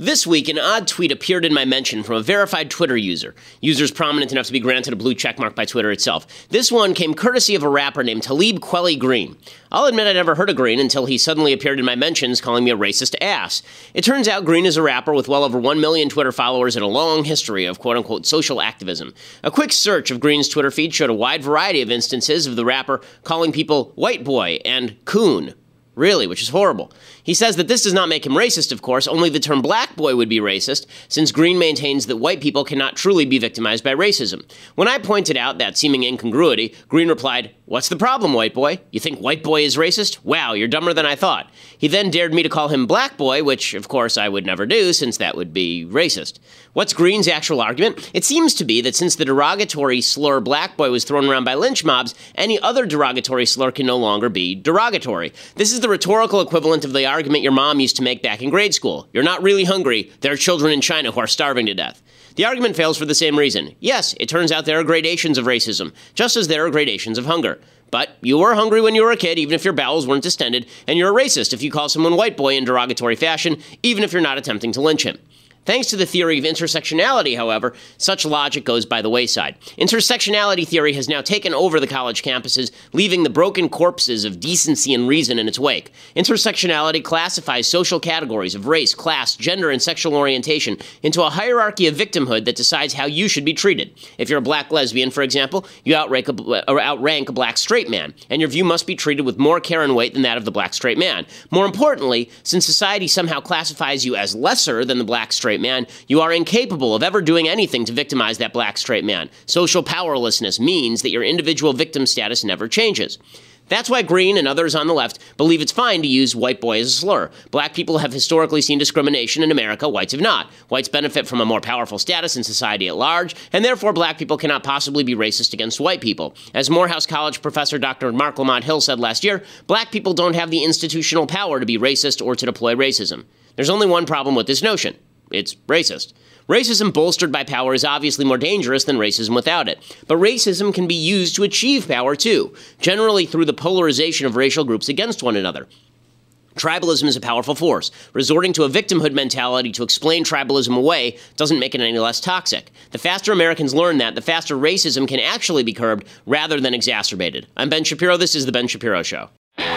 This week, an odd tweet appeared in my mention from a verified Twitter user. Users prominent enough to be granted a blue checkmark by Twitter itself. This one came courtesy of a rapper named Talib Kweli Green. I'll admit I never heard of Green until he suddenly appeared in my mentions calling me a racist ass. It turns out Green is a rapper with well over 1 million Twitter followers and a long history of quote-unquote social activism. A quick search of Green's Twitter feed showed a wide variety of instances of the rapper calling people white boy and coon. Really, which is horrible. He says that this does not make him racist, of course, only the term black boy would be racist, since Green maintains that white people cannot truly be victimized by racism. When I pointed out that seeming incongruity, Green replied, "What's the problem, white boy? You think white boy is racist? Wow, you're dumber than I thought." He then dared me to call him black boy, which, of course, I would never do, since that would be racist. What's Green's actual argument? It seems to be that since the derogatory slur black boy was thrown around by lynch mobs, any other derogatory slur can no longer be derogatory. This is the rhetorical equivalent of the argument your mom used to make back in grade school. You're not really hungry. There are children in China who are starving to death. The argument fails for the same reason. Yes, it turns out there are gradations of racism, just as there are gradations of hunger. But you were hungry when you were a kid, even if your bowels weren't distended, and you're a racist if you call someone white boy in derogatory fashion, even if you're not attempting to lynch him. Thanks to the theory of intersectionality, however, such logic goes by the wayside. Intersectionality theory has now taken over the college campuses, leaving the broken corpses of decency and reason in its wake. Intersectionality classifies social categories of race, class, gender, and sexual orientation into a hierarchy of victimhood that decides how you should be treated. If you're a black lesbian, for example, you outrank a black straight man, and your view must be treated with more care and weight than that of the black straight man. More importantly, since society somehow classifies you as lesser than the black straight man, you are incapable of ever doing anything to victimize that black straight man. Social powerlessness means that your individual victim status never changes. That's why Green and others on the left believe it's fine to use white boy as a slur. Black people have historically seen discrimination in America, whites have not. Whites benefit from a more powerful status in society at large, and therefore black people cannot possibly be racist against white people. As Morehouse College professor Dr. Mark Lamont Hill said last year, black people don't have the institutional power to be racist or to deploy racism. There's only one problem with this notion. It's racist. Racism bolstered by power is obviously more dangerous than racism without it. But racism can be used to achieve power too, generally through the polarization of racial groups against one another. Tribalism is a powerful force. Resorting to a victimhood mentality to explain tribalism away doesn't make it any less toxic. The faster Americans learn that, the faster racism can actually be curbed rather than exacerbated. I'm Ben Shapiro. This is The Ben Shapiro Show.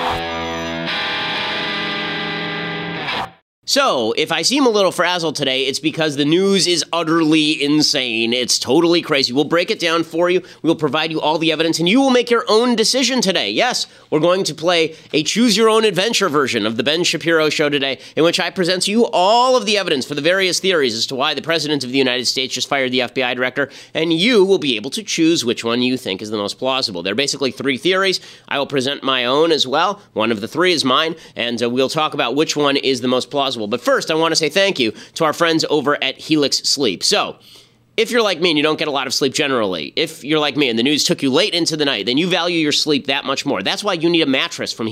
So, if I seem a little frazzled today, it's because the news is utterly insane. It's totally crazy. We'll break it down for you. We'll provide you all the evidence, and you will make your own decision today. Yes, we're going to play a choose-your-own-adventure version of the Ben Shapiro Show today, in which I present to you all of the evidence for the various theories as to why the President of the United States just fired the FBI director, and you will be able to choose which one you think is the most plausible. There are basically three theories. I will present my own as well. One of the three is mine, and we'll talk about which one is the most plausible. But first, I want to say thank you to our friends over at Helix Sleep. So, if you're like me and you don't get a lot of sleep generally, if you're like me and the news took you late into the night, then you value your sleep that much more. That's why you need a mattress from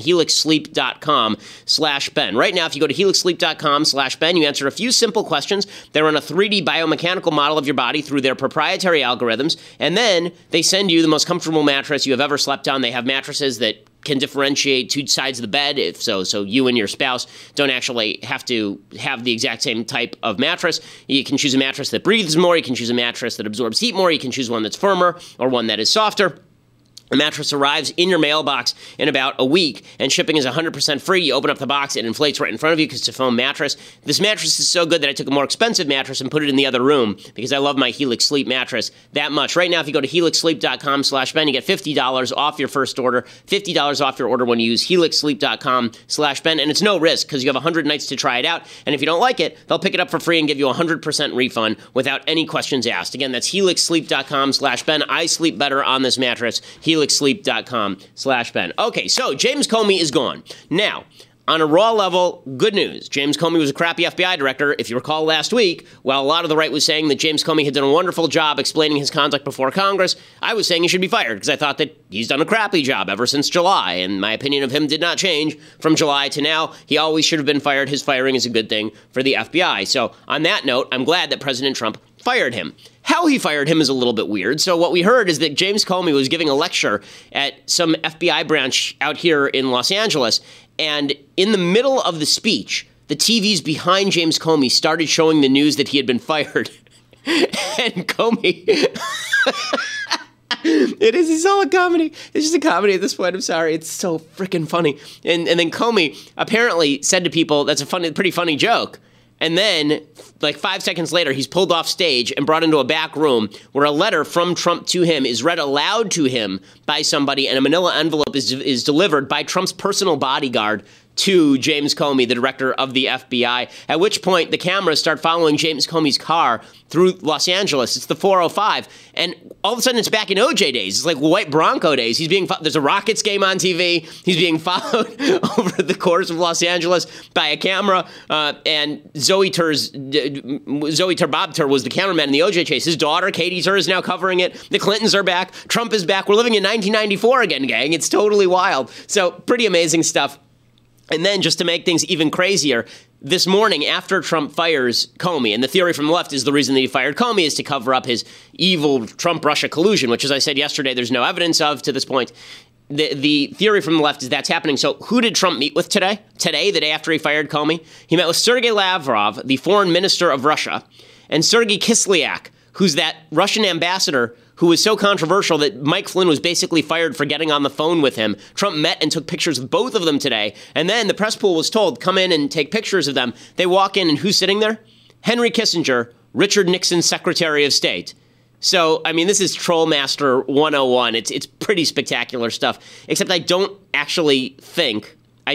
helixsleep.com/Ben. Right now, if you go to helixsleep.com/Ben, you answer a few simple questions. They run a 3D biomechanical model of your body through their proprietary algorithms, and then they send you the most comfortable mattress you have ever slept on. They have mattresses that can differentiate two sides of the bed, if so you and your spouse don't actually have to have the exact same type of mattress. You can choose a mattress that breathes more, you can choose a mattress that absorbs heat more, you can choose one that's firmer or one that is softer. The mattress arrives in your mailbox in about a week, and shipping is 100% free. You open up the box, it inflates right in front of you because it's a foam mattress. This mattress is so good that I took a more expensive mattress and put it in the other room because I love my Helix Sleep mattress that much. Right now, if you go to helixsleep.com/Ben, you get $50 off your first order, $50 off your order when you use helixsleep.com/Ben, and it's no risk because you have 100 nights to try it out, and if you don't like it, they'll pick it up for free and give you a 100% refund without any questions asked. Again, that's helixsleep.com/Ben. I sleep better on this mattress. helixsleep.com/Ben. Okay, so James Comey is gone. Now, on a raw level, good news. James Comey was a crappy FBI director. If you recall last week, while a lot of the right was saying that James Comey had done a wonderful job explaining his conduct before Congress, I was saying he should be fired because I thought that he's done a crappy job ever since July, and my opinion of him did not change from July to now. He always should have been fired. His firing is a good thing for the FBI. So on that note, I'm glad that President Trump fired him. How he fired him is a little bit weird. So what we heard is that James Comey was giving a lecture at some FBI branch out here in Los Angeles, and in the middle of the speech, the TVs behind James Comey started showing the news that he had been fired. And Comey... It's all a comedy. It's just a comedy at this point. I'm sorry. It's so freaking funny. And then Comey apparently said to people, that's a pretty funny joke. And then, like 5 seconds later, he's pulled off stage and brought into a back room where a letter from Trump to him is read aloud to him by somebody, and a manila envelope is delivered by Trump's personal bodyguard to James Comey, the director of the FBI, at which point the cameras start following James Comey's car through Los Angeles. It's the 405. And all of a sudden it's back in OJ days. It's like white Bronco days. There's a Rockets game on TV. He's being followed over the course of Los Angeles by a camera. And Zoe Tur Bob Tur was the cameraman in the OJ chase. His daughter, Katie Tur, is now covering it. The Clintons are back. Trump is back. We're living in 1994 again, gang. It's totally wild. So pretty amazing stuff. And then just to make things even crazier, this morning after Trump fires Comey, and the theory from the left is the reason that he fired Comey is to cover up his evil Trump-Russia collusion, which, as I said yesterday, there's no evidence of to this point. The theory from the left is that's happening. So who did Trump meet with today? Today, the day after he fired Comey? He met with Sergei Lavrov, the foreign minister of Russia, and Sergei Kislyak, who's that Russian ambassador who was so controversial that Mike Flynn was basically fired for getting on the phone with him. Trump met and took pictures of both of them today. And then the press pool was told, come in and take pictures of them. They walk in, and who's sitting there? Henry Kissinger, Richard Nixon's Secretary of State. So, I mean, this is Trollmaster 101. It's pretty spectacular stuff, except I don't actually think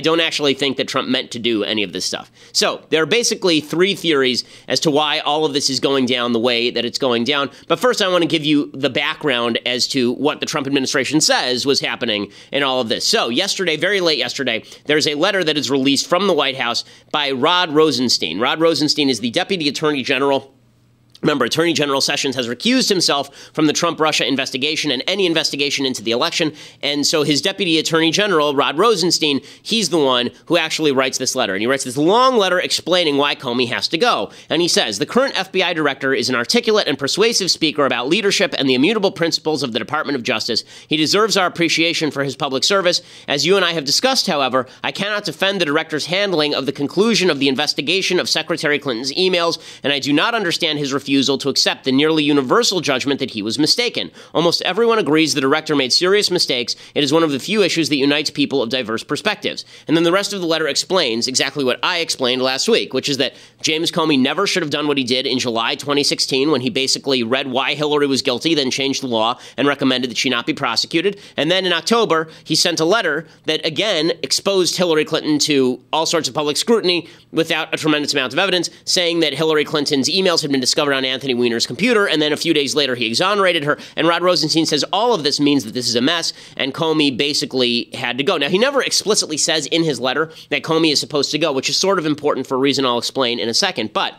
that Trump meant to do any of this stuff. So there are basically three theories as to why all of this is going down the way that it's going down. But first, I want to give you the background as to what the Trump administration says was happening in all of this. So yesterday, very late yesterday, there's a letter that is released from the White House by Rod Rosenstein. Rod Rosenstein is the Deputy Attorney General. Remember, Attorney General Sessions has recused himself from the Trump-Russia investigation and any investigation into the election. And so his Deputy Attorney General, Rod Rosenstein, he's the one who actually writes this letter. And he writes this long letter explaining why Comey has to go. And he says, the current FBI director is an articulate and persuasive speaker about leadership and the immutable principles of the Department of Justice. He deserves our appreciation for his public service. As you and I have discussed, however, I cannot defend the director's handling of the conclusion of the investigation of Secretary Clinton's emails, and I do not understand his refusal to accept the nearly universal judgment that he was mistaken. Almost everyone agrees the director made serious mistakes. It is one of the few issues that unites people of diverse perspectives. And then the rest of the letter explains exactly what I explained last week, which is that James Comey never should have done what he did in July 2016 when he basically read why Hillary was guilty, then changed the law and recommended that she not be prosecuted. And then in October, he sent a letter that, again, exposed Hillary Clinton to all sorts of public scrutiny without a tremendous amount of evidence, saying that Hillary Clinton's emails had been discovered on Anthony Weiner's computer, and then a few days later he exonerated her. And Rod Rosenstein says all of this means that this is a mess, and Comey basically had to go. Now, he never explicitly says in his letter that Comey is supposed to go, which is sort of important for a reason I'll explain in a second, but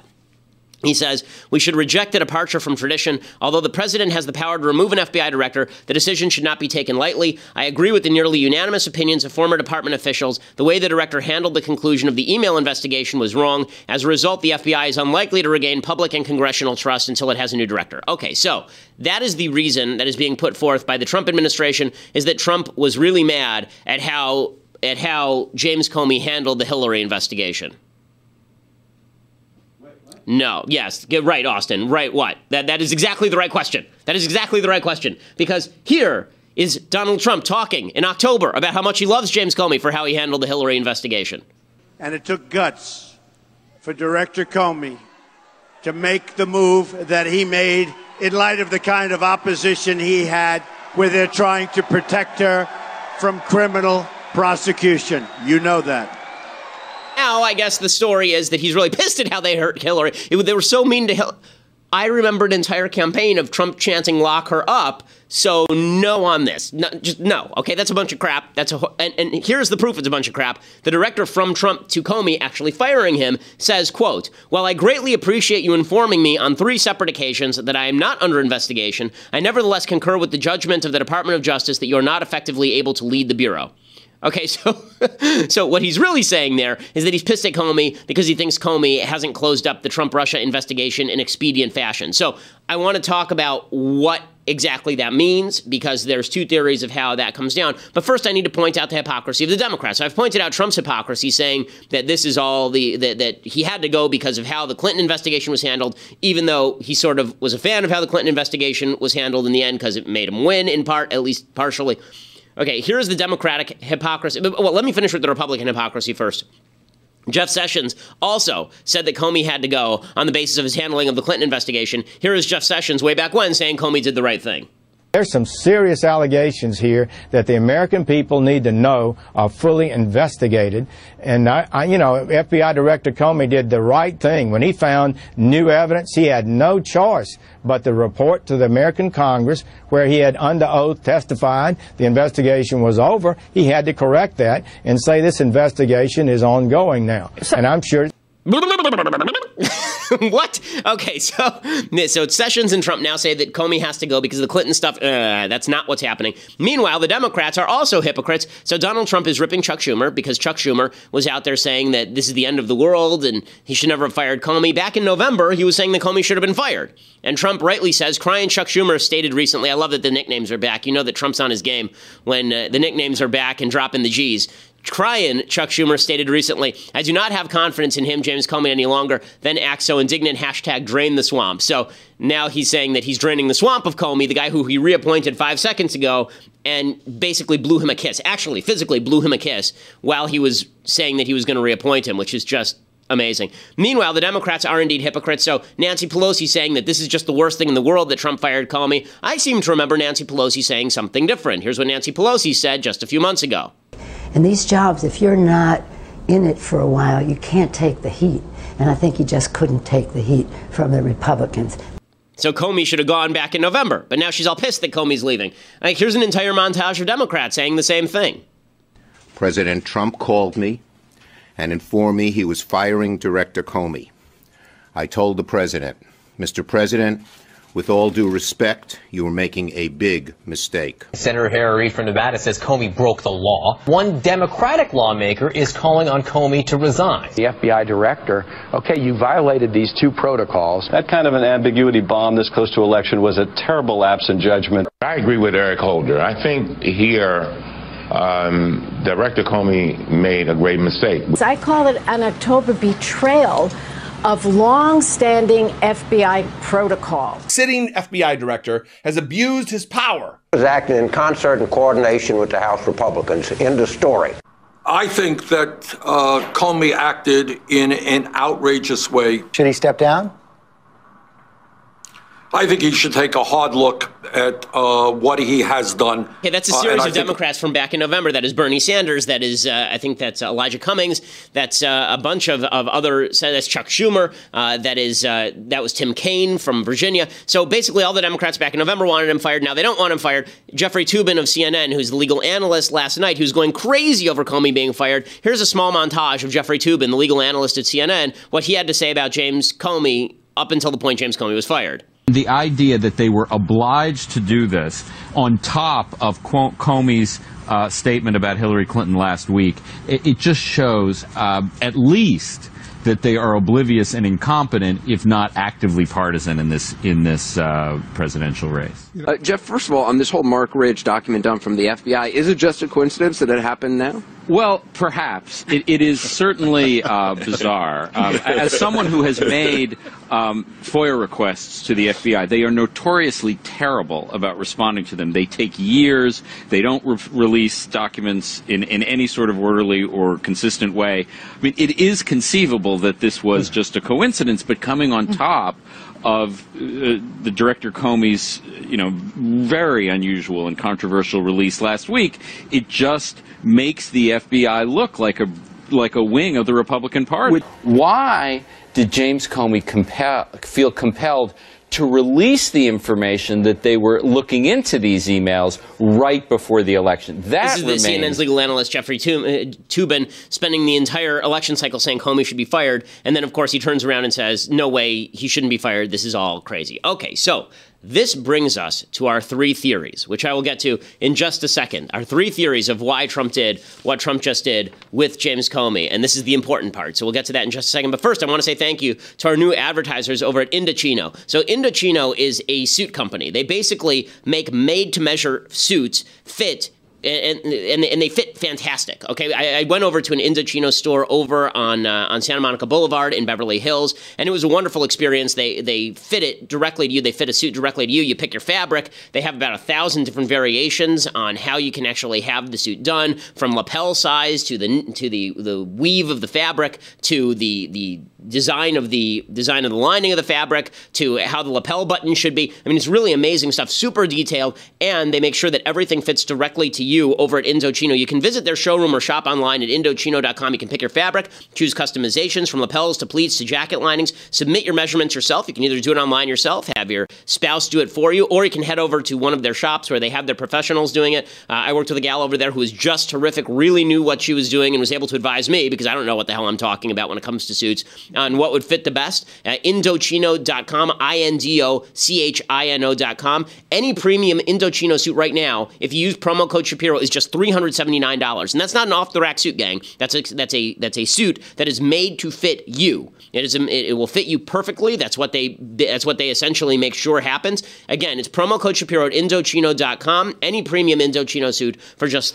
he says, we should reject the departure from tradition. Although the president has the power to remove an FBI director, the decision should not be taken lightly. I agree with the nearly unanimous opinions of former department officials. The way the director handled the conclusion of the email investigation was wrong. As a result, the FBI is unlikely to regain public and congressional trust until it has a new director. Okay, so that is the reason that is being put forth by the Trump administration, is that Trump was really mad at how James Comey handled the Hillary investigation. No, yes, get right, Austin. Right, what? That is exactly the right question. That is exactly the right question. Because here is Donald Trump talking in October about how much he loves James Comey for how he handled the Hillary investigation. And it took guts for Director Comey to make the move that he made in light of the kind of opposition he had, where they're trying to protect her from criminal prosecution. You know that. Now, I guess the story is that he's really pissed at how they hurt Hillary. They were so mean to Hillary. I remember an entire campaign of Trump chanting, lock her up. So no on this. No, just no. Okay, that's a bunch of crap. And here's the proof it's a bunch of crap. The director from Trump to Comey actually firing him says, quote, while I greatly appreciate you informing me on 3 separate occasions that I am not under investigation, I nevertheless concur with the judgment of the Department of Justice that you are not effectively able to lead the Bureau. Okay, so what he's really saying there is that he's pissed at Comey because he thinks Comey hasn't closed up the Trump-Russia investigation in expedient fashion. So I want to talk about what exactly that means, because there's two theories of how that comes down. But first, I need to point out the hypocrisy of the Democrats. So I've pointed out Trump's hypocrisy, saying that this is all that he had to go because of how the Clinton investigation was handled, even though he sort of was a fan of how the Clinton investigation was handled in the end because it made him win in part, at least partially. Okay, here's the Democratic hypocrisy. Well, let me finish with the Republican hypocrisy first. Jeff Sessions also said that Comey had to go on the basis of his handling of the Clinton investigation. Here is Jeff Sessions way back when saying Comey did the right thing. There's some serious allegations here that the American people need to know are fully investigated. And FBI Director Comey did the right thing. When he found new evidence, he had no choice but to report to the American Congress, where he had under oath testified the investigation was over. He had to correct that and say this investigation is ongoing now. And I'm sure... What? Okay, so Sessions and Trump now say that Comey has to go because of the Clinton stuff. That's not what's happening. Meanwhile, the Democrats are also hypocrites. So Donald Trump is ripping Chuck Schumer because Chuck Schumer was out there saying that this is the end of the world and he should never have fired Comey. Back in November, he was saying that Comey should have been fired. And Trump rightly says, crying Chuck Schumer stated recently, I love that the nicknames are back. You know that Trump's on his game when the nicknames are back and dropping the G's. Crying, Chuck Schumer stated recently, I do not have confidence in him, James Comey, any longer, then act so indignant, #drain the swamp. So now he's saying that he's draining the swamp of Comey, the guy who he reappointed 5 seconds ago, and basically blew him a kiss. Actually, physically blew him a kiss while he was saying that he was going to reappoint him, which is just amazing. Meanwhile, the Democrats are indeed hypocrites. So Nancy Pelosi saying that this is just the worst thing in the world that Trump fired Comey. I seem to remember Nancy Pelosi saying something different. Here's what Nancy Pelosi said just a few months ago. In these jobs, if you're not in it for a while, you can't take the heat. And I think he just couldn't take the heat from the Republicans. So Comey should have gone back in November, but now she's all pissed that Comey's leaving. Like, here's an entire montage of Democrats saying the same thing. President Trump called me and informed me he was firing Director Comey. I told the president, Mr. President, with all due respect, you are making a big mistake. Senator Harry Reid from Nevada says Comey broke the law. One Democratic lawmaker is calling on Comey to resign. The FBI director, okay, you violated these two protocols. That kind of an ambiguity bomb this close to election was a terrible lapse in judgment. I agree with Eric Holder. I think here Director Comey made a great mistake. I call it an October betrayal of long-standing FBI protocol. Sitting FBI director has abused his power. He was acting in concert and coordination with the House Republicans. End of story. I think that Comey acted in an outrageous way. Should he step down? I think he should take a hard look at what he has done. Okay, that's a series of Democrats from back in November. That is Bernie Sanders. That is, I think that's Elijah Cummings. That's a bunch of other, so that's Chuck Schumer. That was Tim Kaine from Virginia. So basically all the Democrats back in November wanted him fired. Now they don't want him fired. Jeffrey Toobin of CNN, who's the legal analyst last night, who's going crazy over Comey being fired. Here's a small montage of Jeffrey Toobin, the legal analyst at CNN, what he had to say about James Comey up until the point James Comey was fired. The idea that they were obliged to do this on top of Comey's statement about Hillary Clinton last week, it just shows at least that they are oblivious and incompetent, if not actively partisan in this presidential race. Jeff, first of all, on this whole Mark Ridge document dump from the FBI, is it just a coincidence that it happened now? Well, perhaps. It is certainly bizarre. As someone who has made FOIA requests to the FBI, they are notoriously terrible about responding to them. They take years. They don't release documents in any sort of orderly or consistent way. I mean, it is conceivable that this was just a coincidence, but coming on top of the Director Comey's, very unusual and controversial release last week, it just makes the FBI look like a wing of the Republican Party. Why did James Comey feel compelled to release the information that they were looking into these emails right before the election? This is the CNN's legal analyst, Jeffrey Toobin, spending the entire election cycle saying Comey should be fired. And then, of course, he turns around and says, no way, he shouldn't be fired. This is all crazy. Okay, so this brings us to our three theories, which I will get to in just a second. Our three theories of why Trump did what Trump just did with James Comey. And this is the important part. So we'll get to that in just a second. But first, I want to say thank you to our new advertisers over at Indochino. So Indochino is a suit company. They basically make made-to-measure suits fit and they fit fantastic. Okay, I went over to an Indochino store over on Santa Monica Boulevard in Beverly Hills, and it was a wonderful experience. They fit it directly to you. They fit a suit directly to you. You pick your fabric. They have about 1,000 different variations on how you can actually have the suit done, from lapel size to the weave of the fabric to the design of the lining of the fabric to how the lapel button should be. I mean, it's really amazing stuff, super detailed, and they make sure that everything fits directly to you over at Indochino. You can visit their showroom or shop online at Indochino.com. You can pick your fabric, choose customizations from lapels to pleats to jacket linings, submit your measurements yourself. You can either do it online yourself, have your spouse do it for you, or you can head over to one of their shops where they have their professionals doing it. I worked with a gal over there who was just terrific, really knew what she was doing, and was able to advise me, because I don't know what the hell I'm talking about when it comes to suits, on what would fit the best. Indochino.com, Indochino.com. Any premium Indochino suit right now, if you use promo code Shapiro, is just $379, and that's not an off-the-rack suit, gang. That's a suit that is made to fit you. It will fit you perfectly. That's what they essentially make sure happens. Again, it's promo code Shapiro at Indochino.com. Any premium Indochino suit for just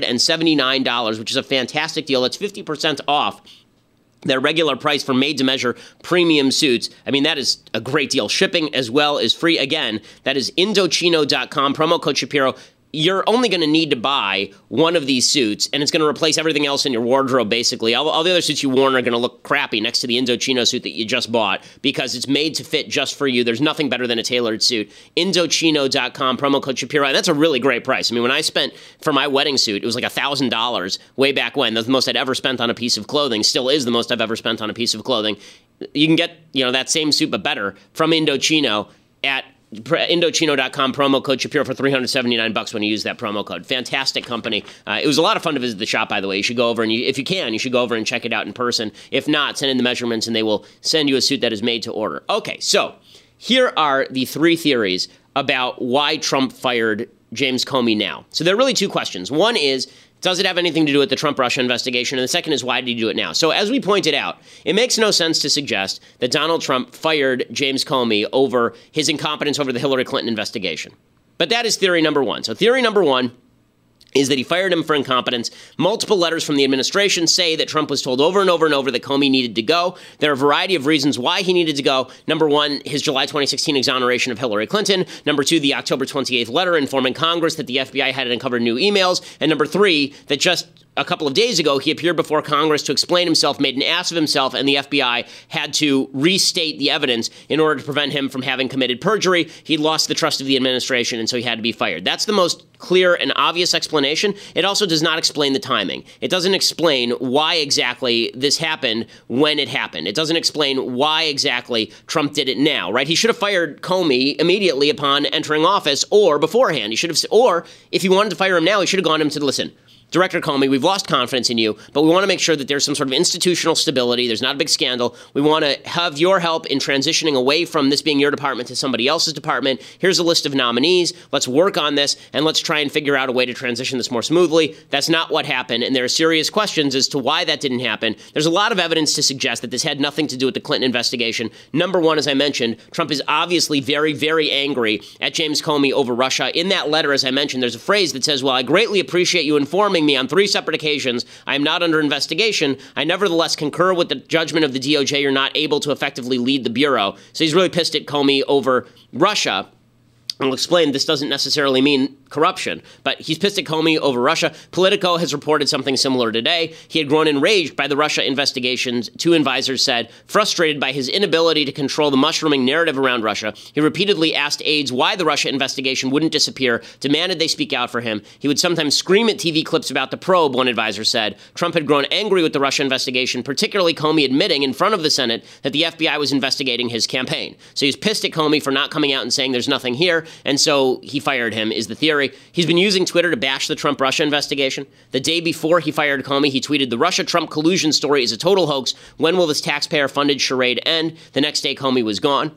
$379, which is a fantastic deal. That's 50% off their regular price for made-to-measure premium suits. I mean, that is a great deal. Shipping as well is free. Again, that is Indochino.com, promo code Shapiro. You're only going to need to buy one of these suits, and it's going to replace everything else in your wardrobe, basically. All the other suits you worn are going to look crappy next to the Indochino suit that you just bought, because it's made to fit just for you. There's nothing better than a tailored suit. Indochino.com, promo code Shapiro. And that's a really great price. I mean, when I spent for my wedding suit, it was like $1,000 way back when. That's the most I'd ever spent on a piece of clothing. Still is the most I've ever spent on a piece of clothing. You can get, that same suit, but better, from Indochino at Indochino.com, promo code Shapiro for $379 when you use that promo code. Fantastic company. It was a lot of fun to visit the shop, by the way. You should go over and if you can, you should go over and check it out in person. If not, send in the measurements and they will send you a suit that is made to order. Okay, so here are the three theories about why Trump fired James Comey now. So there are really two questions. One is, does it have anything to do with the Trump-Russia investigation? And the second is, why did he do it now? So as we pointed out, it makes no sense to suggest that Donald Trump fired James Comey over his incompetence over the Hillary Clinton investigation. But that is theory number one. So theory number one is that he fired him for incompetence. Multiple letters from the administration say that Trump was told over and over and over that Comey needed to go. There are a variety of reasons why he needed to go. Number one, his July 2016 exoneration of Hillary Clinton. Number two, the October 28th letter informing Congress that the FBI had uncovered new emails. And number three, that just a couple of days ago, he appeared before Congress to explain himself, made an ass of himself, and the FBI had to restate the evidence in order to prevent him from having committed perjury. He lost the trust of the administration, and so he had to be fired. That's the most clear and obvious explanation. It also does not explain the timing. It doesn't explain why exactly this happened when it happened. It doesn't explain why exactly Trump did it now, right? He should have fired Comey immediately upon entering office or beforehand. He should have, or if he wanted to fire him now, he should have gone to him and said, listen, Director Comey, we've lost confidence in you, but we want to make sure that there's some sort of institutional stability. There's not a big scandal. We want to have your help in transitioning away from this being your department to somebody else's department. Here's a list of nominees. Let's work on this, and let's try and figure out a way to transition this more smoothly. That's not what happened, and there are serious questions as to why that didn't happen. There's a lot of evidence to suggest that this had nothing to do with the Clinton investigation. Number one, as I mentioned, Trump is obviously very, very angry at James Comey over Russia. In that letter, as I mentioned, there's a phrase that says, well, I greatly appreciate you informing me on 3 separate occasions. I am not under investigation. I nevertheless concur with the judgment of the DOJ. You're not able to effectively lead the Bureau. So he's really pissed at Comey over Russia. I'll explain this doesn't necessarily mean corruption, but he's pissed at Comey over Russia. Politico has reported something similar today. He had grown enraged by the Russia investigations, 2 advisors said. Frustrated by his inability to control the mushrooming narrative around Russia, he repeatedly asked aides why the Russia investigation wouldn't disappear, demanded they speak out for him. He would sometimes scream at TV clips about the probe, one advisor said. Trump had grown angry with the Russia investigation, particularly Comey admitting in front of the Senate that the FBI was investigating his campaign. So he's pissed at Comey for not coming out and saying there's nothing here, and so he fired him, is the theory. He's been using Twitter to bash the Trump-Russia investigation. The day before he fired Comey, he tweeted, the Russia-Trump collusion story is a total hoax. When will this taxpayer-funded charade end? The next day, Comey was gone.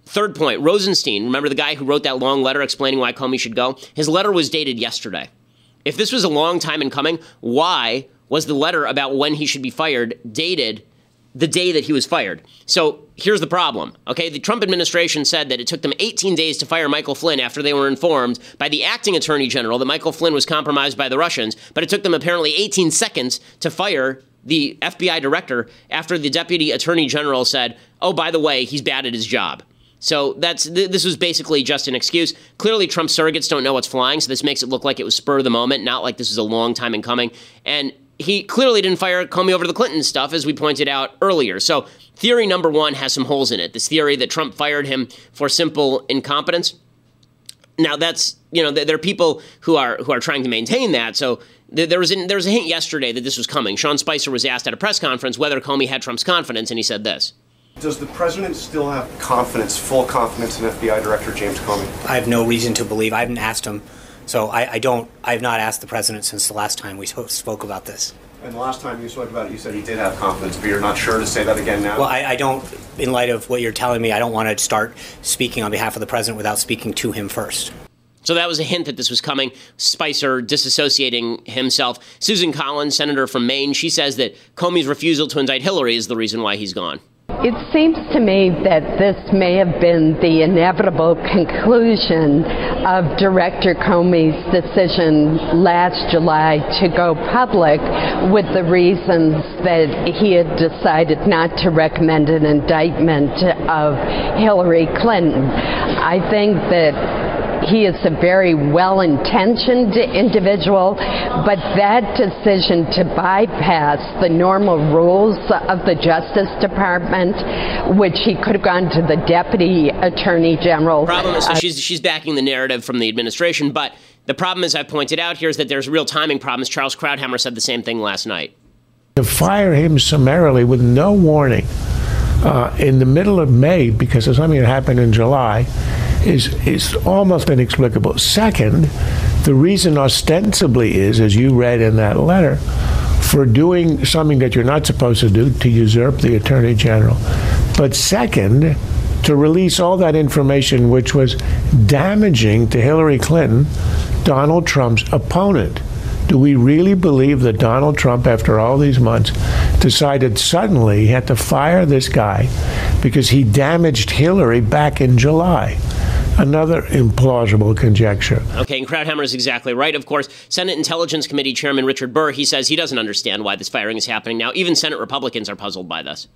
Third point, Rosenstein, remember the guy who wrote that long letter explaining why Comey should go? His letter was dated yesterday. If this was a long time in coming, why was the letter about when he should be fired dated the day that he was fired? So here's the problem, okay? The Trump administration said that it took them 18 days to fire Michael Flynn after they were informed by the acting attorney general that Michael Flynn was compromised by the Russians, but it took them apparently 18 seconds to fire the FBI director after the deputy attorney general said, oh, by the way, he's bad at his job. So this was basically just an excuse. Clearly, Trump surrogates don't know what's flying, so this makes it look like it was spur of the moment, not like this was a long time in coming. And he clearly didn't fire Comey over the Clinton stuff, as we pointed out earlier. So theory number one has some holes in it. This theory that Trump fired him for simple incompetence. Now, that's, there are people who are trying to maintain that. So there was a hint yesterday that this was coming. Sean Spicer was asked at a press conference whether Comey had Trump's confidence, and he said this. Does the president still have full confidence in FBI Director James Comey? I have no reason to believe. I haven't asked him. So I have not asked the president since the last time we spoke about this. And the last time you spoke about it, you said he did have confidence, but you're not sure to say that again now? Well, I don't, in light of what you're telling me, I don't want to start speaking on behalf of the president without speaking to him first. So that was a hint that this was coming. Spicer disassociating himself. Susan Collins, senator from Maine, she says that Comey's refusal to indict Hillary is the reason why he's gone. It seems to me that this may have been the inevitable conclusion of Director Comey's decision last July to go public with the reasons that he had decided not to recommend an indictment of Hillary Clinton. I think that he is a very well-intentioned individual, but that decision to bypass the normal rules of the Justice Department, which he could have gone to the Deputy Attorney General. Problem is, so she's backing the narrative from the administration, but the problem, as I've pointed out here, is that there's real timing problems. Charles Krauthammer said the same thing last night. To fire him summarily with no warning in the middle of May because of something that happened in July is almost inexplicable. Second, the reason ostensibly is, as you read in that letter, for doing something that you're not supposed to do, to usurp the Attorney General. But second, to release all that information which was damaging to Hillary Clinton, Donald Trump's opponent. Do we really believe that Donald Trump, after all these months, decided suddenly he had to fire this guy because he damaged Hillary back in July? Another implausible conjecture. Okay, and Krauthammer is exactly right. Of course, Senate Intelligence Committee Chairman Richard Burr, he says he doesn't understand why this firing is happening now. Even Senate Republicans are puzzled by this.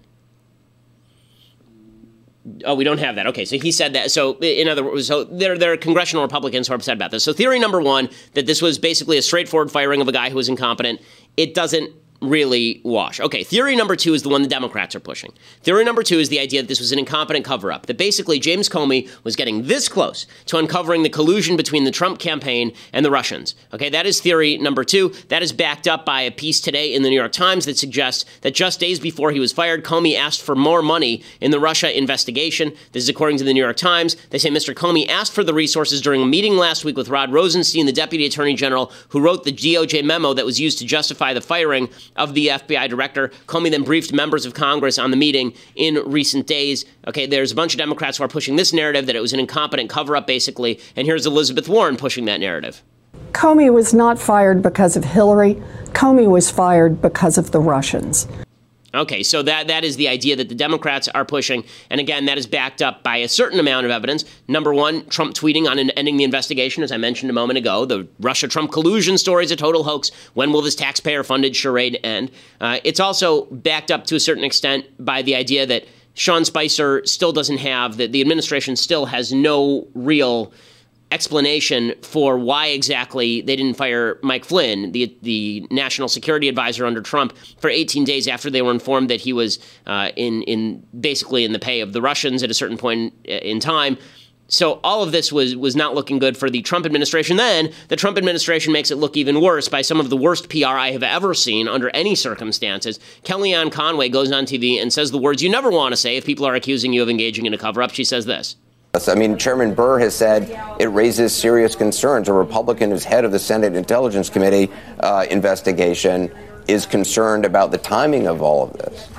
Oh, we don't have that. Okay, so he said that. So, in other words, so there are congressional Republicans who are upset about this. So, theory number one, that this was basically a straightforward firing of a guy who was incompetent, it doesn't really wash. Okay, theory number two is the one the Democrats are pushing. Theory number two is the idea that this was an incompetent cover-up, that basically James Comey was getting this close to uncovering the collusion between the Trump campaign and the Russians. Okay, that is theory number two. That is backed up by a piece today in the New York Times that suggests that just days before he was fired, Comey asked for more money in the Russia investigation. This is according to the New York Times. They say Mr. Comey asked for the resources during a meeting last week with Rod Rosenstein, the Deputy Attorney General, who wrote the DOJ memo that was used to justify the firing of the FBI director. Comey then briefed members of Congress on the meeting in recent days. Okay, there's a bunch of Democrats who are pushing this narrative that it was an incompetent cover-up, basically, and here's Elizabeth Warren pushing that narrative. Comey was not fired because of Hillary. Comey was fired because of the Russians. Okay, so that is the idea that the Democrats are pushing. And again, that is backed up by a certain amount of evidence. Number one, Trump tweeting on ending the investigation, as I mentioned a moment ago. The Russia-Trump collusion story is a total hoax. When will this taxpayer-funded charade end? It's also backed up to a certain extent by the idea that Sean Spicer still doesn't have, that the administration still has no real explanation for why exactly they didn't fire Mike Flynn, the national security advisor under Trump, for 18 days after they were informed that he was basically in the pay of the Russians at a certain point in time. So all of this was not looking good for the Trump administration. Then the Trump administration makes it look even worse by some of the worst PR I have ever seen under any circumstances. Kellyanne Conway goes on TV and says the words you never want to say if people are accusing you of engaging in a cover-up. She says this. I mean, Chairman Burr has said it raises serious concerns. A Republican who's head of the Senate Intelligence Committee investigation is concerned about the timing of all of this.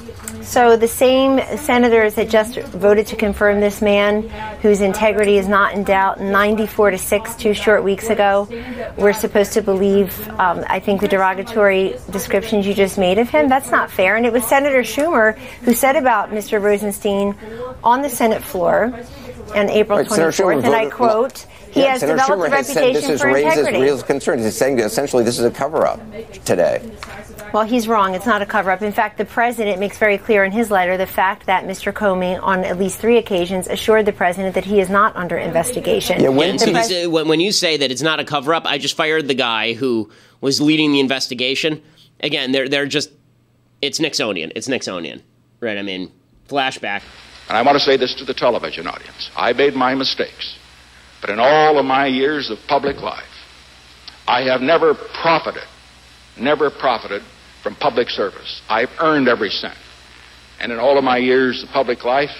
So the same senators that just voted to confirm this man, whose integrity is not in doubt, 94-6 2 short weeks ago, we're supposed to believe, I think, the derogatory descriptions you just made of him? That's not fair. And it was Senator Schumer who said about Mr. Rosenstein on the Senate floor on April 24th, and I quote, he has Senator developed Schumer a has said reputation this has for raised integrity. real concerns. He's saying that essentially this is a cover-up today. Well, he's wrong. It's not a cover-up. In fact, the president makes very clear in his letter the fact that Mr. Comey, on at least 3 occasions, assured the president that he is not under investigation. Yeah, when you say that it's not a cover-up, I just fired the guy who was leading the investigation. Again, they're just, it's Nixonian. It's Nixonian, right? I mean, flashback. And I want to say this to the television audience. I made my mistakes. But in all of my years of public life, I have never profited from public service. I've earned every cent. And in all of my years of public life,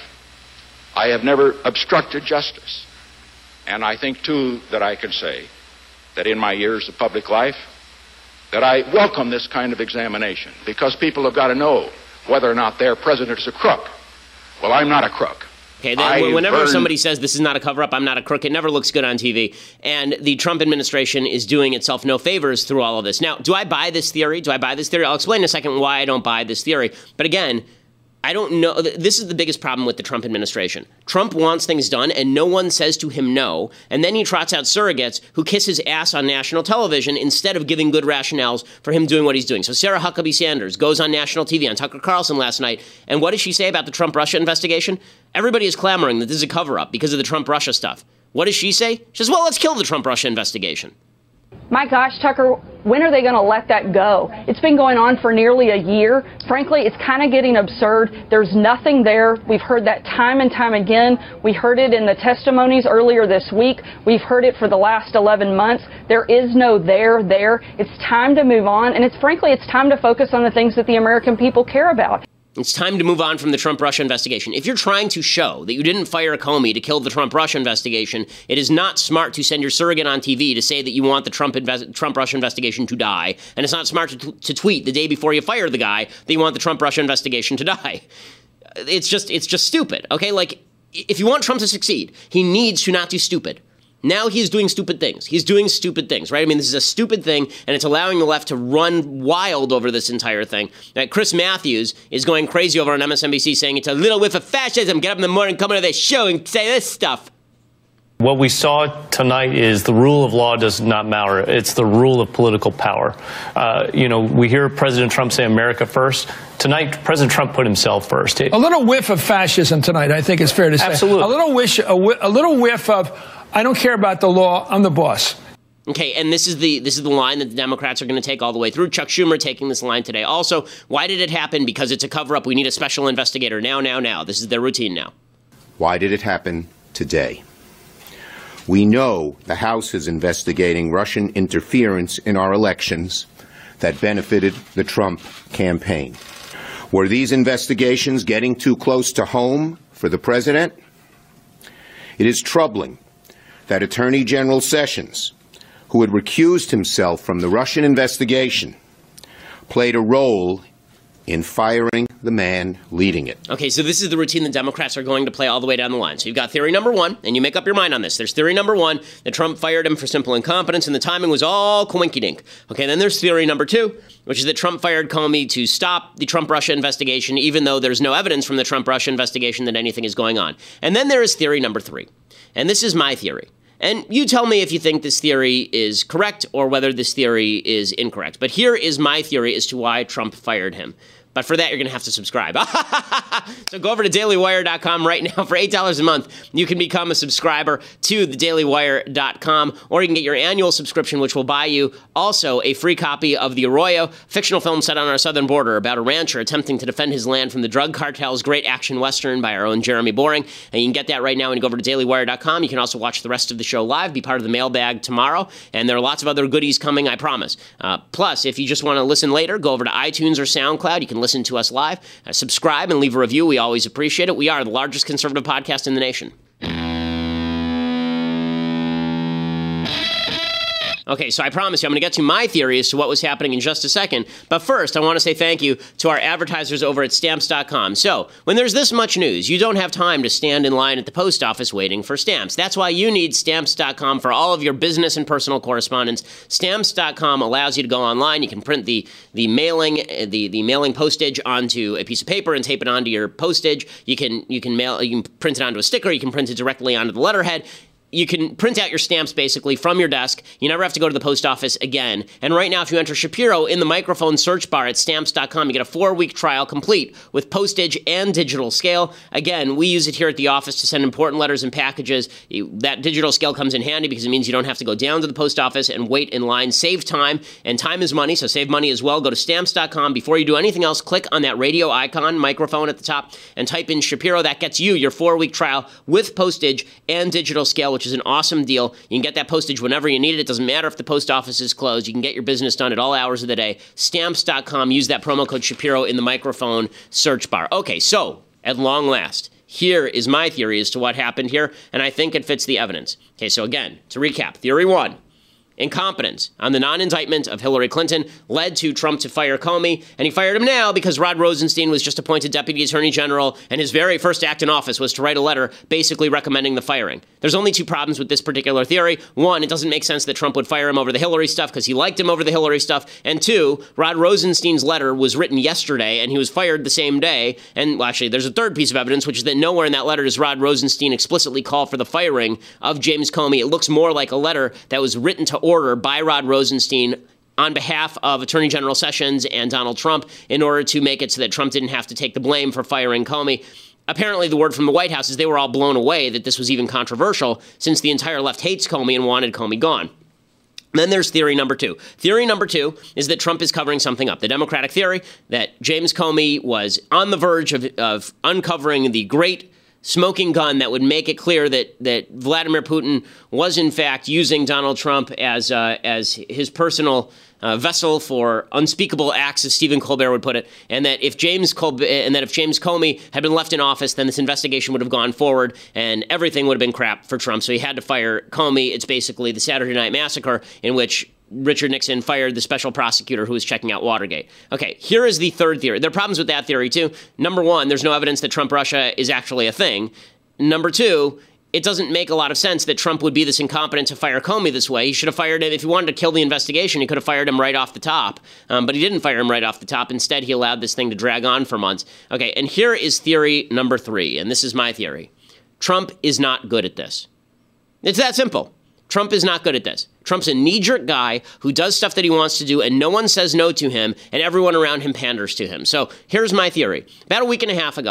I have never obstructed justice. And I think, too, that I can say that in my years of public life, that I welcome this kind of examination, because people have got to know whether or not their president is a crook. Well, I'm not a crook. Okay, whenever somebody says this is not a cover-up, I'm not a crook, it never looks good on TV. And the Trump administration is doing itself no favors through all of this. Now, do I buy this theory? I'll explain in a second why I don't buy this theory. But again, I don't know. This is the biggest problem with the Trump administration. Trump wants things done, and no one says to him no. And then he trots out surrogates who kiss his ass on national television instead of giving good rationales for him doing what he's doing. So Sarah Huckabee Sanders goes on national TV on Tucker Carlson last night. And what does she say about the Trump-Russia investigation? Everybody is clamoring that this is a cover-up because of the Trump-Russia stuff. What does she say? She says, well, let's kill the Trump-Russia investigation. My gosh, Tucker, when are they going to let that go? It's been going on for nearly a year. Frankly, it's kind of getting absurd. There's nothing there. We've heard that time and time again. We heard it in the testimonies earlier this week. We've heard it for the last 11 months. There is no there. It's time to move on. And it's time to focus on the things that the American people care about. It's time to move on from the Trump-Russia investigation. If you're trying to show that you didn't fire Comey to kill the Trump-Russia investigation, it is not smart to send your surrogate on TV to say that you want the Trump-Russia investigation to die. And it's not smart to tweet the day before you fire the guy that you want the Trump-Russia investigation to die. It's just stupid, okay? Like, if you want Trump to succeed, he needs to not do stupid. Now he's doing stupid things. Right? I mean, this is a stupid thing, and it's allowing the left to run wild over this entire thing. Chris Matthews is going crazy over on MSNBC saying it's a little whiff of fascism. Get up in the morning, come into this show and say this stuff. What we saw tonight is the rule of law does not matter. It's the rule of political power. We hear President Trump say America first. Tonight, President Trump put himself first. A little whiff of fascism tonight, I think it's fair to say. Absolutely. A little whiff of, I don't care about the law, I'm the boss. Okay, and this is the line that the Democrats are going to take all the way through. Chuck Schumer taking this line today. Also, why did it happen? Because it's a cover-up. We need a special investigator now. This is their routine now. Why did it happen today? We know the House is investigating Russian interference in our elections that benefited the Trump campaign. Were these investigations getting too close to home for the president? It is troubling that Attorney General Sessions, who had recused himself from the Russian investigation, played a role in firing the man leading it. Okay, so this is the routine the Democrats are going to play all the way down the line. So you've got theory number one, and you make up your mind on this. There's theory number one, that Trump fired him for simple incompetence, and the timing was all coinky-dink. Okay, then there's theory number two, which is that Trump fired Comey to stop the Trump-Russia investigation, even though there's no evidence from the Trump-Russia investigation that anything is going on. And then there is theory number three, and this is my theory. And you tell me if you think this theory is correct or whether this theory is incorrect. But here is my theory as to why Trump fired him. But for that, you're going to have to subscribe. So go over to dailywire.com right now. For $8 a month, you can become a subscriber to thedailywire.com, or you can get your annual subscription, which will buy you also a free copy of The Arroyo, fictional film set on our southern border about a rancher attempting to defend his land from the drug cartels. Great action western by our own Jeremy Boring. And you can get that right now when you go over to dailywire.com. You can also watch the rest of the show live, be part of the mailbag tomorrow. And there are lots of other goodies coming, I promise. Plus, if you just want to listen later, go over to iTunes or SoundCloud. You can listen to us live. Subscribe and leave a review. We always appreciate it. We are the largest conservative podcast in the nation. Okay, so I promise you, I'm going to get to my theory as to what was happening in just a second. But first, I want to say thank you to our advertisers over at Stamps.com. So, when there's this much news, you don't have time to stand in line at the post office waiting for stamps. That's why you need Stamps.com for all of your business and personal correspondence. Stamps.com allows you to go online. You can print the mailing postage onto a piece of paper and tape it onto your postage. You can print it onto a sticker. You can print it directly onto the letterhead. You can print out your stamps, basically, from your desk. You never have to go to the post office again. And right now, if you enter Shapiro in the microphone search bar at Stamps.com, you get a 4-week trial complete with postage and digital scale. Again, we use it here at the office to send important letters and packages. That digital scale comes in handy because it means you don't have to go down to the post office and wait in line. Save time, and time is money, so save money as well. Go to Stamps.com. Before you do anything else, click on that radio icon, microphone at the top, and type in Shapiro. That gets you your 4-week trial with postage and digital scale, which is an awesome deal. You can get that postage whenever you need it. It doesn't matter if the post office is closed. You can get your business done at all hours of the day. Stamps.com. Use that promo code Shapiro in the microphone search bar. Okay, so at long last, here is my theory as to what happened here, and I think it fits the evidence. Okay, so again, to recap, theory 1. Incompetence on the non-indictment of Hillary Clinton led to Trump to fire Comey, and he fired him now because Rod Rosenstein was just appointed Deputy Attorney General, and his very first act in office was to write a letter basically recommending the firing. There's only 2 problems with this particular theory. 1, it doesn't make sense that Trump would fire him over the Hillary stuff because he liked him over the Hillary stuff. And 2, Rod Rosenstein's letter was written yesterday, and he was fired the same day. And well, actually, there's a third piece of evidence, which is that nowhere in that letter does Rod Rosenstein explicitly call for the firing of James Comey. It looks more like a letter that was written to order by Rod Rosenstein on behalf of Attorney General Sessions and Donald Trump in order to make it so that Trump didn't have to take the blame for firing Comey. Apparently, the word from the White House is they were all blown away that this was even controversial, since the entire left hates Comey and wanted Comey gone. Then there's theory number 2. Theory number 2 is that Trump is covering something up. The Democratic theory that James Comey was on the verge of uncovering the great smoking gun that would make it clear that Vladimir Putin was in fact using Donald Trump as his personal vessel for unspeakable acts, as Stephen Colbert would put it, and that if James Comey had been left in office, then this investigation would have gone forward and everything would have been crap for Trump. So he had to fire Comey. It's basically the Saturday Night Massacre in which Richard Nixon fired the special prosecutor who was checking out Watergate. Okay, here is the third theory. There are problems with that theory, too. Number 1, there's no evidence that Trump-Russia is actually a thing. Number 2, it doesn't make a lot of sense that Trump would be this incompetent to fire Comey this way. He should have fired him. If he wanted to kill the investigation, he could have fired him right off the top. But he didn't fire him right off the top. Instead, he allowed this thing to drag on for months. Okay, and here is theory number 3, and this is my theory. Trump is not good at this. It's that simple. Trump is not good at this. Trump's a knee-jerk guy who does stuff that he wants to do, and no one says no to him, and everyone around him panders to him. So here's my theory. About a week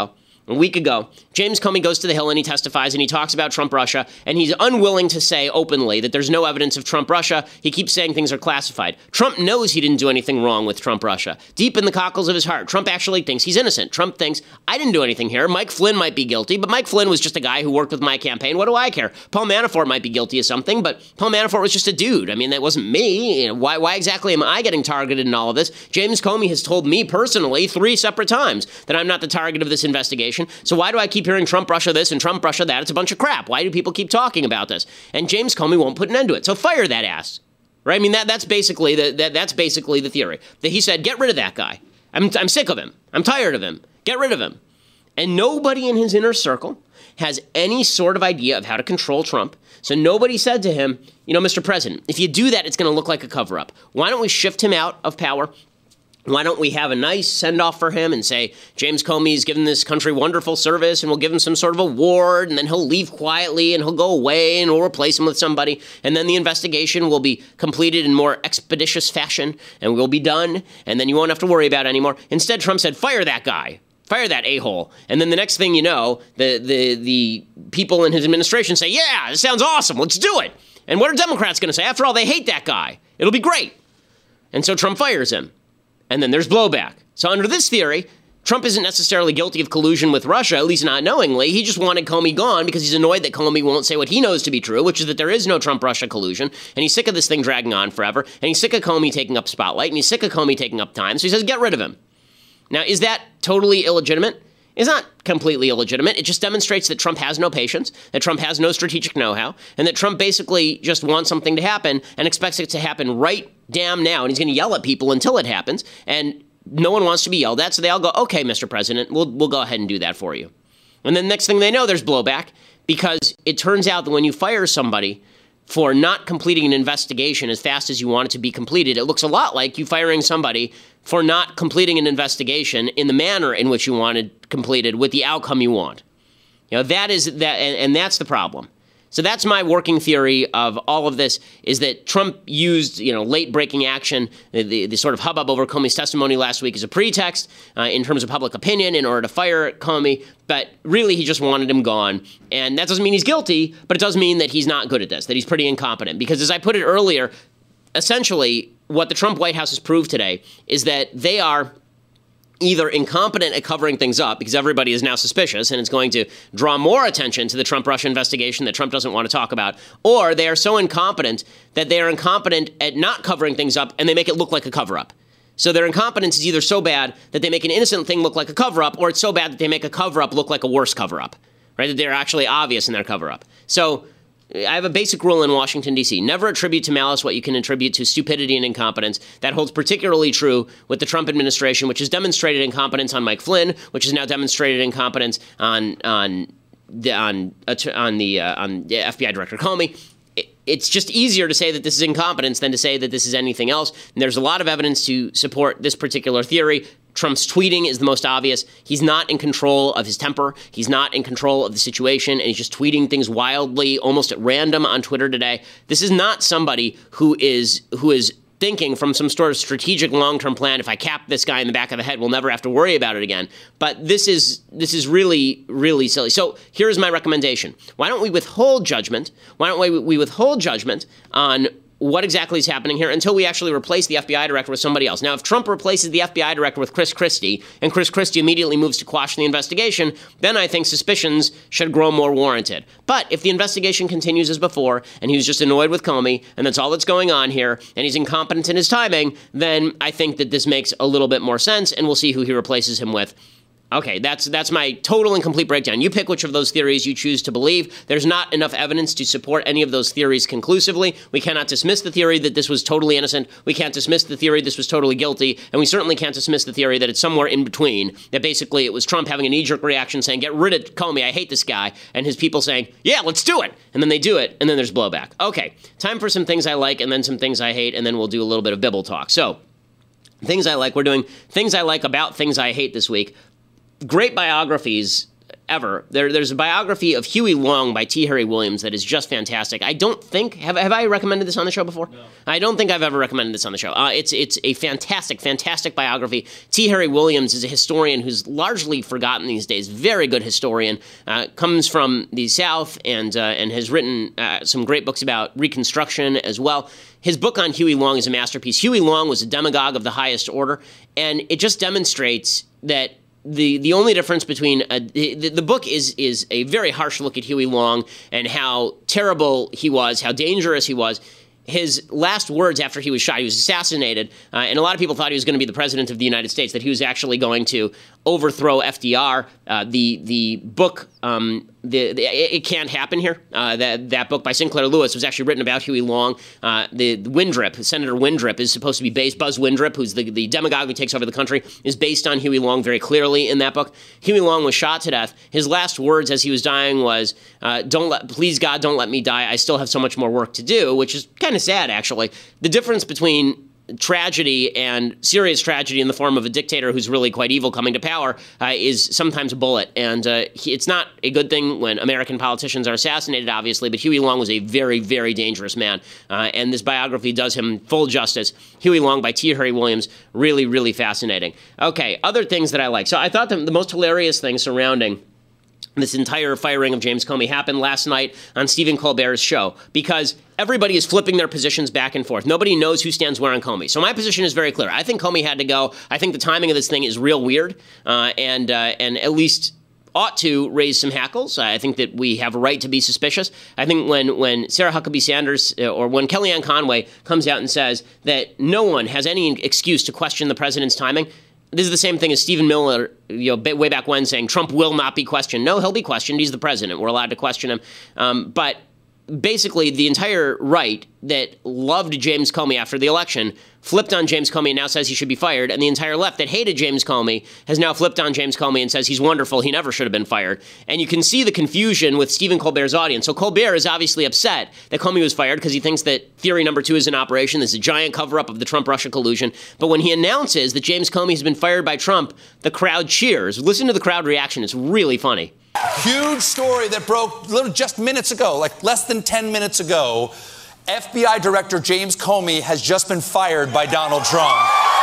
ago, James Comey goes to the Hill and he testifies and he talks about Trump-Russia, and he's unwilling to say openly that there's no evidence of Trump-Russia. He keeps saying things are classified. Trump knows he didn't do anything wrong with Trump-Russia. Deep in the cockles of his heart, Trump actually thinks he's innocent. Trump thinks, I didn't do anything here. Mike Flynn might be guilty, but Mike Flynn was just a guy who worked with my campaign. What do I care? Paul Manafort might be guilty of something, but Paul Manafort was just a dude. I mean, that wasn't me. Why exactly am I getting targeted in all of this? James Comey has told me personally 3 separate times that I'm not the target of this investigation. So why do I keep hearing Trump-Russia this and Trump-Russia that? It's a bunch of crap. Why do people keep talking about this? And James Comey won't put an end to it. So fire that ass. Right? I mean, that's basically the theory. That he said, get rid of that guy. I'm sick of him. I'm tired of him. Get rid of him. And nobody in his inner circle has any sort of idea of how to control Trump. So nobody said to him, Mr. President, if you do that, it's going to look like a cover-up. Why don't we shift him out of power? Why don't we have a nice send-off for him and say, James Comey's given this country wonderful service, and we'll give him some sort of award, and then he'll leave quietly, and he'll go away, and we'll replace him with somebody, and then the investigation will be completed in more expeditious fashion, and we'll be done, and then you won't have to worry about it anymore. Instead, Trump said, fire that guy. Fire that a-hole. And then the next thing you know, the people in his administration say, yeah, this sounds awesome, let's do it. And what are Democrats going to say? After all, they hate that guy. It'll be great. And so Trump fires him. And then there's blowback. So under this theory, Trump isn't necessarily guilty of collusion with Russia, at least not knowingly. He just wanted Comey gone because he's annoyed that Comey won't say what he knows to be true, which is that there is no Trump-Russia collusion. And he's sick of this thing dragging on forever. And he's sick of Comey taking up spotlight. And he's sick of Comey taking up time. So he says, get rid of him. Now, is that totally illegitimate? is not completely illegitimate. It just demonstrates that Trump has no patience, that Trump has no strategic know-how, and that Trump basically just wants something to happen and expects it to happen right damn now. And he's going to yell at people until it happens. And no one wants to be yelled at. So they all go, okay, Mr. President, we'll go ahead and do that for you. And then next thing they know, there's blowback, because it turns out that when you fire somebody for not completing an investigation as fast as you want it to be completed, it looks a lot like you firing somebody for not completing an investigation in the manner in which you wanted completed with the outcome you want. That is that, and that's the problem. So that's my working theory of all of this, is that Trump used, late-breaking action, the sort of hubbub over Comey's testimony last week as a pretext in terms of public opinion in order to fire Comey, but really he just wanted him gone. And that doesn't mean he's guilty, but it does mean that he's not good at this, that he's pretty incompetent. Because as I put it earlier, essentially what the Trump White House has proved today is that they are either incompetent at covering things up, because everybody is now suspicious and it's going to draw more attention to the Trump-Russia investigation that Trump doesn't want to talk about, or they are so incompetent that they are incompetent at not covering things up and they make it look like a cover-up. So their incompetence is either so bad that they make an innocent thing look like a cover-up, or it's so bad that they make a cover-up look like a worse cover-up, right? That they're actually obvious in their cover-up. So I have a basic rule in Washington, D.C. Never attribute to malice what you can attribute to stupidity and incompetence. That holds particularly true with the Trump administration, which has demonstrated incompetence on Mike Flynn, which has now demonstrated incompetence on the FBI Director Comey. It's just easier to say that this is incompetence than to say that this is anything else. And there's a lot of evidence to support this particular theory. Trump's tweeting is the most obvious. He's not in control of his temper. He's not in control of the situation, and he's just tweeting things wildly, almost at random on Twitter today. This is not somebody who is thinking from some sort of strategic long-term plan. If I cap this guy in the back of the head, we'll never have to worry about it again. But this is really, really silly. So here's my recommendation. Why don't we withhold judgment? Why don't we withhold judgment on what exactly is happening here until we actually replace the FBI director with somebody else? Now, if Trump replaces the FBI director with Chris Christie, and Chris Christie immediately moves to quash the investigation, then I think suspicions should grow more warranted. But if the investigation continues as before, and he was just annoyed with Comey, and that's all that's going on here, and he's incompetent in his timing, then I think that this makes a little bit more sense, and we'll see who he replaces him with. Okay, that's my total and complete breakdown. You pick which of those theories you choose to believe. There's not enough evidence to support any of those theories conclusively. We cannot dismiss the theory that this was totally innocent. We can't dismiss the theory this was totally guilty. And we certainly can't dismiss the theory that it's somewhere in between, that basically it was Trump having a knee-jerk reaction saying, get rid of Comey, I hate this guy, and his people saying, yeah, let's do it. And then they do it, and then there's blowback. Okay, time for some things I like and then some things I hate, and then we'll do a little bit of Bibble talk. So, things I like. We're doing things I like about things I hate this week. Great biographies ever. There's a biography of Huey Long by T. Harry Williams that is just fantastic. I don't think, have I recommended this on the show before? No. I don't think I've ever recommended this on the show. It's a fantastic biography. T. Harry Williams is a historian who's largely forgotten these days. Very good historian. Comes from the South and has written some great books about Reconstruction as well. His book on Huey Long is a masterpiece. Huey Long was a demagogue of the highest order, and it just demonstrates that the only difference between the book is a very harsh look at Huey Long and how terrible he was, how dangerous he was. His last words after he was shot, he was assassinated, and a lot of people thought he was going to be the president of the United States, that he was actually going to overthrow FDR. The book, It Can't Happen Here, that book by Sinclair Lewis was actually written about Huey Long. The Windrip, Senator Windrip, is supposed to be based, Buzz Windrip, who's the demagogue who takes over the country, is based on Huey Long very clearly in that book. Huey Long was shot to death. His last words as he was dying was, please God, don't let me die. I still have so much more work to do, which is kind of sad, actually. The difference between tragedy and serious tragedy in the form of a dictator who's really quite evil coming to power is sometimes a bullet. And it's not a good thing when American politicians are assassinated, obviously, but Huey Long was a very, very dangerous man. And this biography does him full justice. Huey Long by T. Harry Williams, really, really fascinating. Okay, other things that I like. So I thought the most hilarious thing surrounding this entire firing of James Comey happened last night on Stephen Colbert's show, because everybody is flipping their positions back and forth. Nobody knows who stands where on Comey. So my position is very clear. I think Comey had to go. I think the timing of this thing is real weird, and at least ought to raise some hackles. I think that we have a right to be suspicious. I think when Sarah Huckabee Sanders or when Kellyanne Conway comes out and says that no one has any excuse to question the president's timing, this is the same thing as Stephen Miller, way back when, saying Trump will not be questioned. No, he'll be questioned. He's the president. We're allowed to question him. But basically, the entire right that loved James Comey after the election flipped on James Comey and now says he should be fired. And the entire left that hated James Comey has now flipped on James Comey and says he's wonderful. He never should have been fired. And you can see the confusion with Stephen Colbert's audience. So Colbert is obviously upset that Comey was fired because he thinks that theory number 2 is in operation. This is a giant cover-up of the Trump-Russia collusion. But when he announces that James Comey has been fired by Trump, the crowd cheers. Listen to the crowd reaction. It's really funny. Huge story that broke just minutes ago, like less than 10 minutes ago. FBI Director James Comey has just been fired by Donald Trump.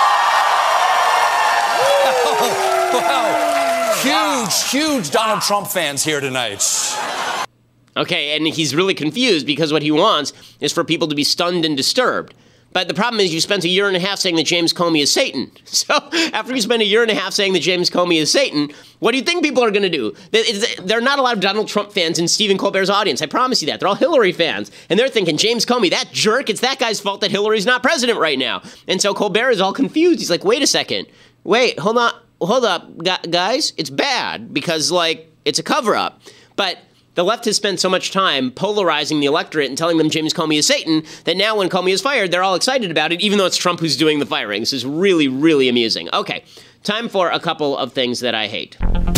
Wow. Huge Donald Trump fans here tonight. Okay, and he's really confused because what he wants is for people to be stunned and disturbed. But the problem is you spent a year and a half saying that James Comey is Satan. So after you spend a year and a half saying that James Comey is Satan, what do you think people are going to do? There are not a lot of Donald Trump fans in Stephen Colbert's audience. I promise you that. They're all Hillary fans. And they're thinking, James Comey, that jerk, it's that guy's fault that Hillary's not president right now. And so Colbert is all confused. He's like, wait a second. Wait, hold up, guys. It's bad because, it's a cover-up. But the left has spent so much time polarizing the electorate and telling them James Comey is Satan that now when Comey is fired, they're all excited about it, even though it's Trump who's doing the firing. This is really, really amusing. Okay, time for a couple of things that I hate.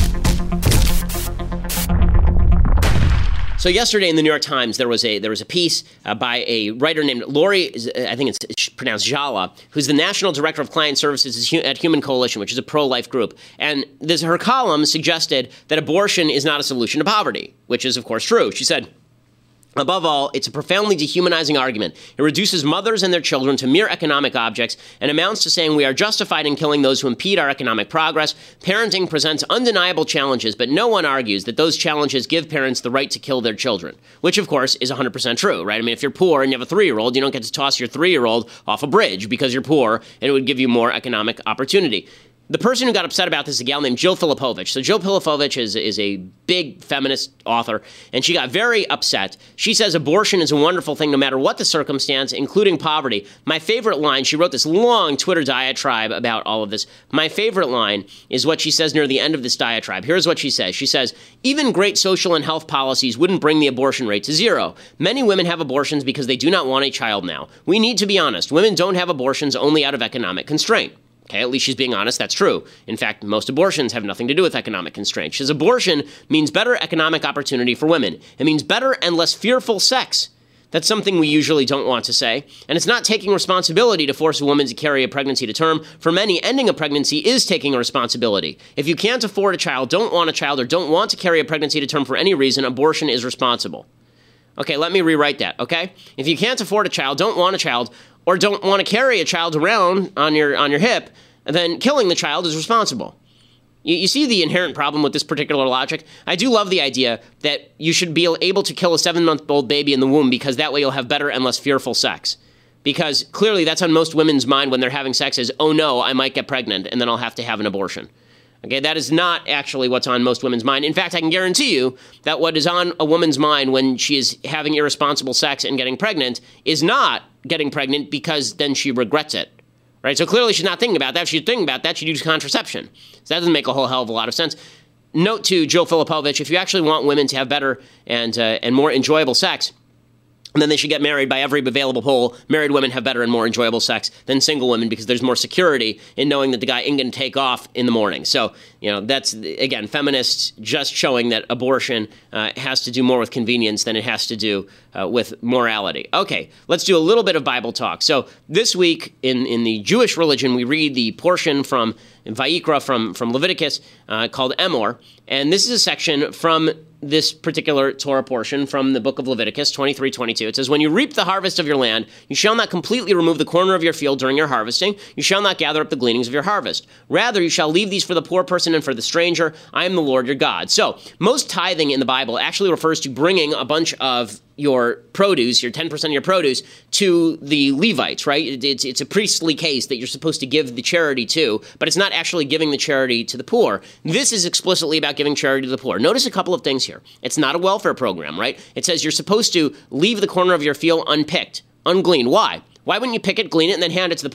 So yesterday in the New York Times, there was a piece by a writer named Lori, I think it's pronounced Jala, who's the National Director of Client Services at Human Coalition, which is a pro-life group. And her column suggested that abortion is not a solution to poverty, which is, of course, true. She said, above all, it's a profoundly dehumanizing argument. It reduces mothers and their children to mere economic objects and amounts to saying we are justified in killing those who impede our economic progress. Parenting presents undeniable challenges, but no one argues that those challenges give parents the right to kill their children, which, of course, is 100% true, right? I mean, if you're poor and you have a 3-year-old, you don't get to toss your 3-year-old off a bridge because you're poor, and it would give you more economic opportunity. The person who got upset about this is a gal named Jill Filipovich. So Jill Filipovich is a big feminist author, and she got very upset. She says abortion is a wonderful thing no matter what the circumstance, including poverty. My favorite line, she wrote this long Twitter diatribe about all of this. My favorite line is what she says near the end of this diatribe. Here's what she says. She says, even great social and health policies wouldn't bring the abortion rate to 0. Many women have abortions because they do not want a child now. We need to be honest. Women don't have abortions only out of economic constraint. Okay, at least she's being honest. That's true. In fact, most abortions have nothing to do with economic constraints. She says abortion means better economic opportunity for women. It means better and less fearful sex. That's something we usually don't want to say. And it's not taking responsibility to force a woman to carry a pregnancy to term. For many, ending a pregnancy is taking a responsibility. If you can't afford a child, don't want a child, or don't want to carry a pregnancy to term for any reason, abortion is responsible. Okay, let me rewrite that, okay? If you can't afford a child, don't want a child, or don't want to carry a child around on your hip, then killing the child is responsible. You see the inherent problem with this particular logic? I do love the idea that you should be able to kill a 7-month-old baby in the womb because that way you'll have better and less fearful sex. Because clearly that's on most women's mind when they're having sex is, oh no, I might get pregnant and then I'll have to have an abortion. Okay, that is not actually what's on most women's mind. In fact, I can guarantee you that what is on a woman's mind when she is having irresponsible sex and getting pregnant is not getting pregnant because then she regrets it. Right? So clearly she's not thinking about that. If she's thinking about that, she'd use contraception. So that doesn't make a whole hell of a lot of sense. Note to Jill Filipovich, if you actually want women to have better and more enjoyable sex, then they should get married by every available poll. Married women have better and more enjoyable sex than single women because there's more security in knowing that the guy ain't going to take off in the morning. So, that's, again, feminists just showing that abortion has to do more with convenience than it has to do with morality. Okay, let's do a little bit of Bible talk. So this week in the Jewish religion, we read the portion from Vayikra, from Leviticus, called Emor. And this is a section from this particular Torah portion from the book of Leviticus 23:22. It says, when you reap the harvest of your land, you shall not completely remove the corner of your field during your harvesting. You shall not gather up the gleanings of your harvest. Rather, you shall leave these for the poor person and for the stranger. I am the Lord your God. So most tithing in the Bible actually refers to bringing a bunch of your produce, your 10% of your produce, to the Levites, right? It's a priestly case that you're supposed to give the charity to, but it's not actually giving the charity to the poor. This is explicitly about giving charity to the poor. Notice a couple of things here. It's not a welfare program, right? It says you're supposed to leave the corner of your field unpicked, ungleaned. Why? Why wouldn't you pick it, glean it, and then hand it to the poor?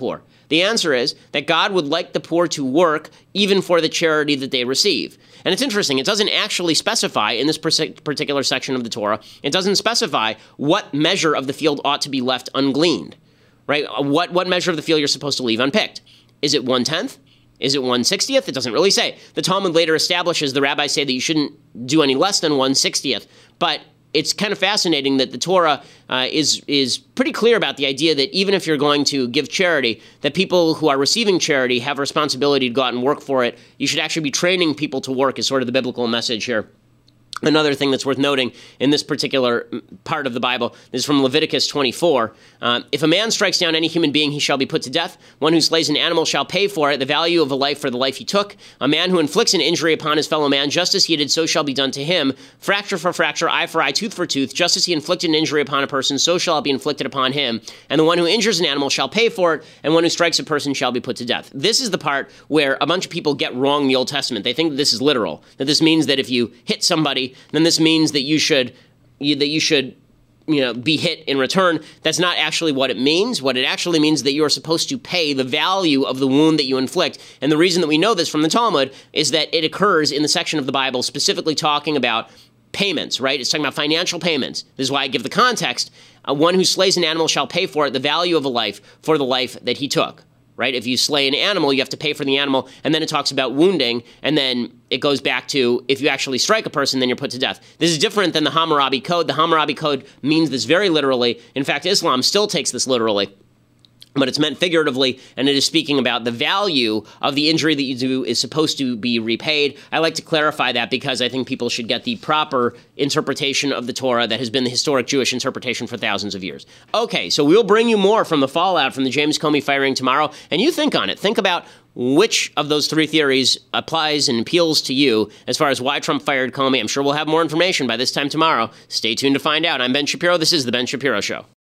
The answer is that God would like the poor to work even for the charity that they receive. And it's interesting, it doesn't actually specify in this particular section of the Torah, it doesn't specify what measure of the field ought to be left ungleaned, right? What measure of the field you're supposed to leave unpicked. Is it 1/10? Is it 1/60th? It doesn't really say. The Talmud later establishes, the rabbis say that you shouldn't do any less than 1/60th, but it's kind of fascinating that the Torah is pretty clear about the idea that even if you're going to give charity, that people who are receiving charity have a responsibility to go out and work for it. You should actually be training people to work is sort of the biblical message here. Another thing that's worth noting in this particular part of the Bible is from Leviticus 24. If a man strikes down any human being, he shall be put to death. One who slays an animal shall pay for it the value of a life for the life he took. A man who inflicts an injury upon his fellow man, just as he did, so shall be done to him. Fracture for fracture, eye for eye, tooth for tooth. Just as he inflicted an injury upon a person, so shall it be inflicted upon him. And the one who injures an animal shall pay for it, and one who strikes a person shall be put to death. This is the part where a bunch of people get wrong the Old Testament. They think that this is literal, that this means that if you hit somebody, then this means that you should be hit in return. That's not actually what it means. What it actually means is that you are supposed to pay the value of the wound that you inflict. And the reason that we know this from the Talmud is that it occurs in the section of the Bible specifically talking about payments, right? It's talking about financial payments. This is why I give the context. One who slays an animal shall pay for it the value of a life for the life that he took. Right? If you slay an animal, you have to pay for the animal, and then it talks about wounding, and then it goes back to if you actually strike a person, then you're put to death. This is different than the Hammurabi Code. The Hammurabi Code means this very literally. In fact, Islam still takes this literally, but it's meant figuratively, and it is speaking about the value of the injury that you do is supposed to be repaid. I like to clarify that because I think people should get the proper interpretation of the Torah that has been the historic Jewish interpretation for thousands of years. Okay, so we'll bring you more from the fallout from the James Comey firing tomorrow, and you think on it. Think about which of those three theories applies and appeals to you as far as why Trump fired Comey. I'm sure we'll have more information by this time tomorrow. Stay tuned to find out. I'm Ben Shapiro. This is The Ben Shapiro Show.